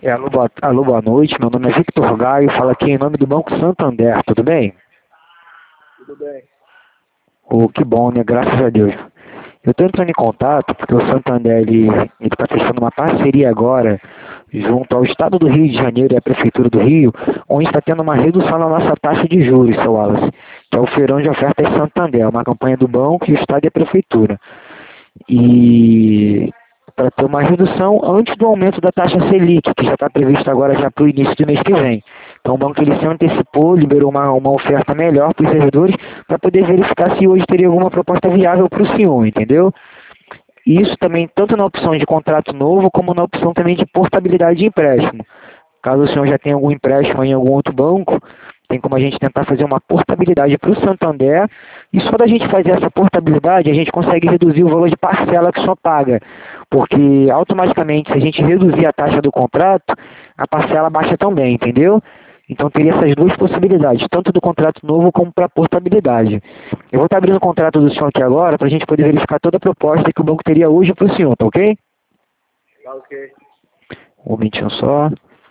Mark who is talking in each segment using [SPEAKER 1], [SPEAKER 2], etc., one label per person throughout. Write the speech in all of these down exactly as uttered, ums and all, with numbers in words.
[SPEAKER 1] É, alô, boa, alô, boa noite. Meu nome é Victor Gaio, falo aqui em nome do Banco Santander, tudo bem?
[SPEAKER 2] Tudo bem.
[SPEAKER 1] Oh, que bom, né? Graças a Deus. Eu estou entrando em contato porque o Santander ele está fechando uma parceria agora junto ao Estado do Rio de Janeiro e à Prefeitura do Rio, onde está tendo uma redução na nossa taxa de juros, seu Wallace, que é o Feirão de Ofertas Santander, uma campanha do Banco, e o Estado e a Prefeitura. E para ter uma redução antes do aumento da taxa Selic, que já está prevista agora já para o início do mês que vem. Então o banco ele se antecipou, liberou uma, uma oferta melhor para os servidores para poder verificar se hoje teria alguma proposta viável para o senhor, entendeu? E isso também tanto na opção de contrato novo, como na opção também de portabilidade de empréstimo. Caso o senhor já tenha algum empréstimo em algum outro banco, tem como a gente tentar fazer uma portabilidade para o Santander, e só da gente fazer essa portabilidade, a gente consegue reduzir o valor de parcela que só paga, porque automaticamente, se a gente reduzir a taxa do contrato, a parcela baixa também, entendeu? Então teria essas duas possibilidades, tanto do contrato novo como para a portabilidade. Eu vou estar abrindo o contrato do senhor aqui agora, para a gente poder verificar toda a proposta que o banco teria hoje para o senhor, tá ok?
[SPEAKER 2] Tá ok.
[SPEAKER 1] Um momentinho só.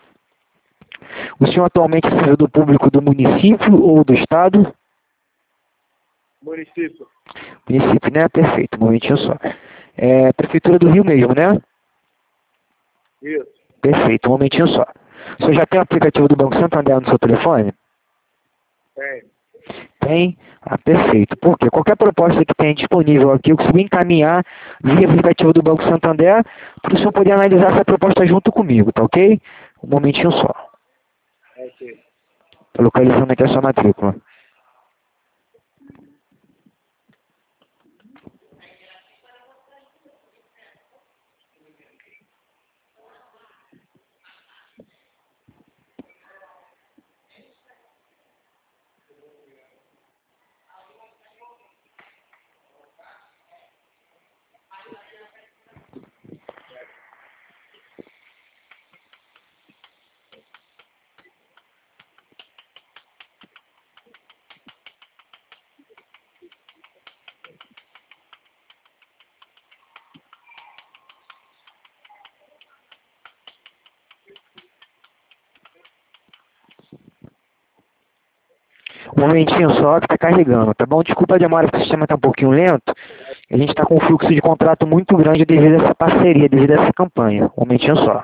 [SPEAKER 1] O senhor atualmente é servidor público do município ou do estado?
[SPEAKER 2] Município.
[SPEAKER 1] Município, né? Perfeito, um momentinho só. É Prefeitura do Rio mesmo, né?
[SPEAKER 2] Isso.
[SPEAKER 1] Perfeito, um momentinho só. O senhor já tem o aplicativo do Banco Santander no seu telefone?
[SPEAKER 2] Tem.
[SPEAKER 1] Tem? Ah, perfeito. Por quê? Qualquer proposta que tenha disponível aqui, eu consigo encaminhar via aplicativo do Banco Santander para o senhor poder analisar essa proposta junto comigo, tá ok? Um momentinho só.
[SPEAKER 2] Ok.
[SPEAKER 1] Estou localizando aqui a sua matrícula. Um momentinho só que está carregando, tá bom? Desculpa a demora, porque o sistema está um pouquinho lento. A gente está com um fluxo de contrato muito grande devido a essa parceria, devido a essa campanha. Um momentinho só.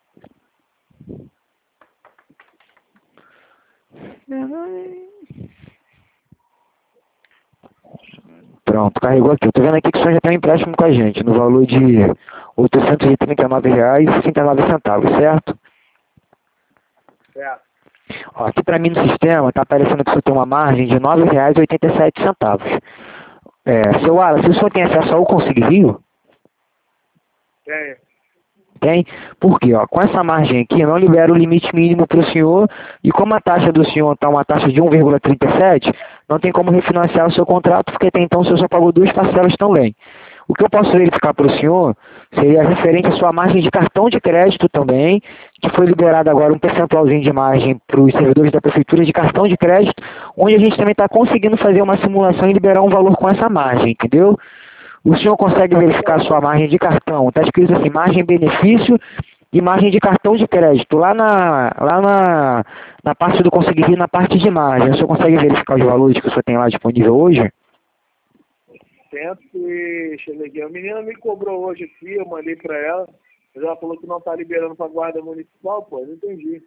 [SPEAKER 1] Pronto, carregou aqui. Eu tô vendo aqui que o senhor já tem um empréstimo com a gente, no valor de oitocentos e trinta e nove reais e sessenta e nove centavos, certo?
[SPEAKER 2] Certo.
[SPEAKER 1] Ó, aqui para mim no sistema está aparecendo que o senhor tem uma margem de nove reais e oitenta e sete centavos. É, seu Wallace, se o senhor tem acesso ao Consigo Rio?
[SPEAKER 2] Tem.
[SPEAKER 1] Tem? Por quê? Ó, com essa margem aqui, não libera o limite mínimo para o senhor, e como a taxa do senhor está uma taxa de um vírgula trinta e sete, não tem como refinanciar o seu contrato, porque até então o senhor só pagou duas parcelas também. O que eu posso verificar para o senhor seria referente à sua margem de cartão de crédito também, que foi liberado agora um percentualzinho de margem para os servidores da prefeitura de cartão de crédito, onde a gente também está conseguindo fazer uma simulação e liberar um valor com essa margem, entendeu? O senhor consegue verificar a sua margem de cartão? Está escrito assim, margem benefício e margem de cartão de crédito. Lá na, lá na, na parte do conseguir, na parte de margem, o senhor consegue verificar os valores que o senhor tem lá disponível hoje?
[SPEAKER 2] Tento e deixa eu ver aqui. A menina me cobrou hoje aqui, eu mandei pra ela, mas ela falou que não tá liberando pra guarda municipal, pô, não entendi.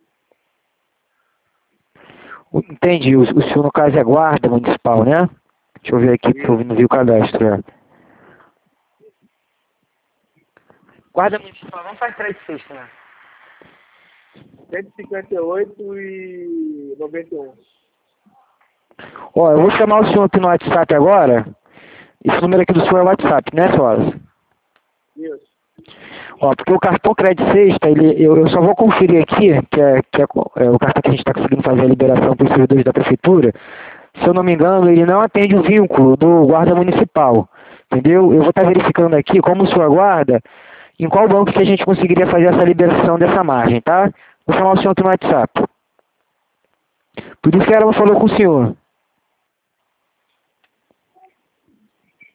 [SPEAKER 1] Entendi. O, o senhor, no caso, é guarda municipal, né? Deixa eu ver aqui, porque eu não vi o cadastro. É. Guarda municipal, não faz crédito sexta, né?
[SPEAKER 2] cento e cinquenta e oito e noventa e um.
[SPEAKER 1] Ó, eu vou chamar o senhor aqui no WhatsApp agora. Esse número aqui do senhor é o WhatsApp, né, senhora?
[SPEAKER 2] Isso.
[SPEAKER 1] Ó, porque o cartão crédito sexta, ele, eu, eu só vou conferir aqui, que é, que é, é o cartão que a gente está conseguindo fazer a liberação para os servidores da prefeitura. Se eu não me engano, ele não atende o vínculo do guarda municipal, entendeu? Eu vou estar verificando aqui, como o senhor guarda, em qual banco que a gente conseguiria fazer essa liberação dessa margem, tá? Vou chamar o senhor aqui no WhatsApp. Por isso que ela falou com o senhor.